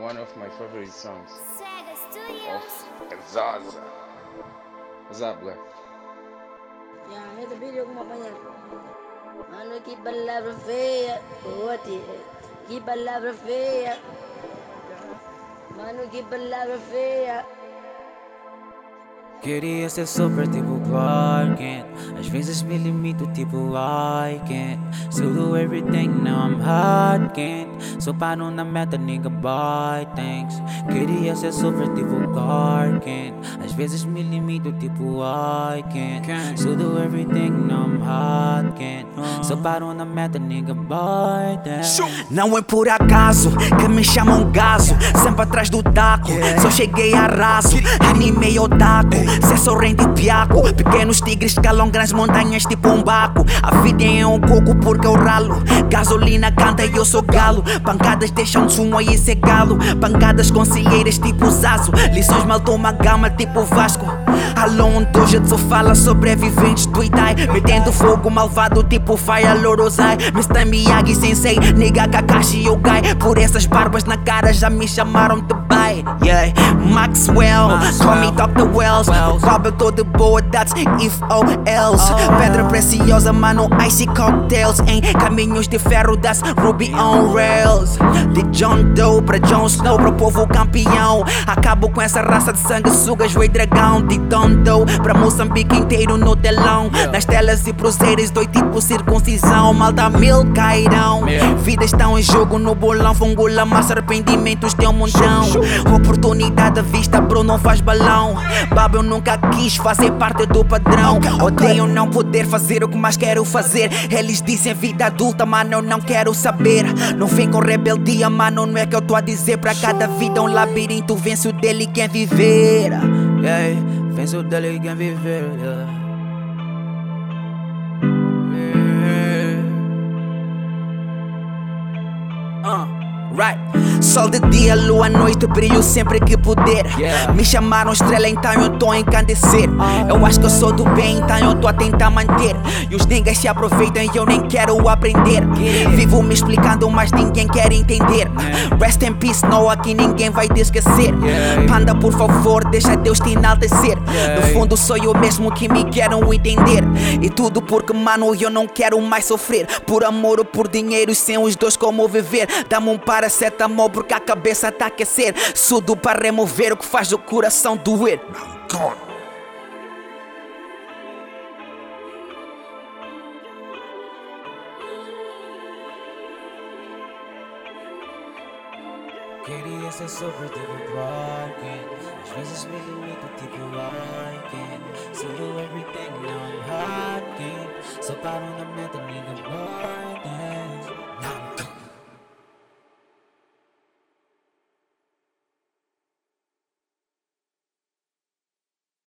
one of my favorite songs Sega of Studios. Zaza. What's up, bro? Yeah, ito video ko mamaya. Mano que palavra feia, ote. Que palavra feia. Mano que palavra feia. Queria ser super tipo Clark Kent. Às vezes me limito tipo I can't still do everything, now I'm hot can't. Só paro na meta, nigga, buy things. Queria ser super tipo Clark Kent. Às vezes me limito tipo I can't still do everything, now I'm hot can't. Só paro na meta, nigga, buy things. Não é por acaso que me chamam gaso, sempre atrás do taco. Só cheguei a raso, anime otaku. Cê sorrente piaco, pequenos tigres calam grandes montanhas tipo um baco. A vida é um coco porque eu ralo. Gasolina canta e eu sou galo. Pancadas deixam sumo e cê galo. Pancadas conselheiras tipo Zazo. Lições mal toma gama tipo Vasco. Alon Dojutsu fala sobreviventes do Itai. Metendo fogo malvado tipo Fire Lord Ozai. Mr. Miyagi Sensei, nigga Kakashi Yogai. Por essas barbas na cara já me chamaram de bai. Yeah, Maxwell, call me Dr. Wells. Bobble todo boa, that's if or else. Pedra preciosa, mano, icy cocktails. Em caminhos de ferro, that's Ruby on Rails. De John Doe pra Jon Snow, pro povo campeão. Acabo com essa raça de sanguessugas, rei dragão. De Don Doe pra Moçambique inteiro no telão. Nas telas e cruzeiros, doi tipo circuncisão. Malta mil cairão. Vidas estão em jogo no bolão. Fungula, massa, arrependimentos tem um montão. Oportunidade à vista, bro, não faz balão. Babo, eu nunca quis fazer parte do padrão. Odeio não poder fazer o que mais quero fazer. Eles dizem vida adulta, mano, eu não quero saber. Não vem com rebeldia, mano, não é que eu tô a dizer. Pra cada vida um labirinto, vence o dele quem viver. Yeah, vence o dele quem viver. Right. Sol de dia, lua, noite, brilho sempre que puder. Me chamaram estrela, então eu tô a encandecer. Eu acho que eu sou do bem, então eu tô a tentar manter. E os niggas se aproveitam e eu nem quero aprender. Vivo me explicando, mas ninguém quer entender. Rest in peace, não, aqui ninguém vai te esquecer. Panda, por favor, deixa Deus te enaltecer. No fundo sou eu mesmo que me quero entender. E tudo porque, mano, eu não quero mais sofrer. Por amor ou por dinheiro, sem os dois como viver. Dá-me um paracetamol porque a cabeça tá a aquecer. Sudo para remover o que faz o coração doer. Queria ser super tipo Clark Kent. Às vezes me limito tipo I can't still do everything, now I'm hot can't. Só paro na meta, nigga, buy things.